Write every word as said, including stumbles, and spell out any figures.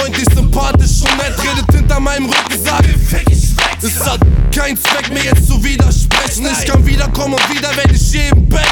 freundlich, sympathisch und nett, redet hinter meinem Rücken, sagt es hat keinen Zweck, mir jetzt zu widersprechen. Ich kann wiederkommen und wieder werde ich jedem bellen.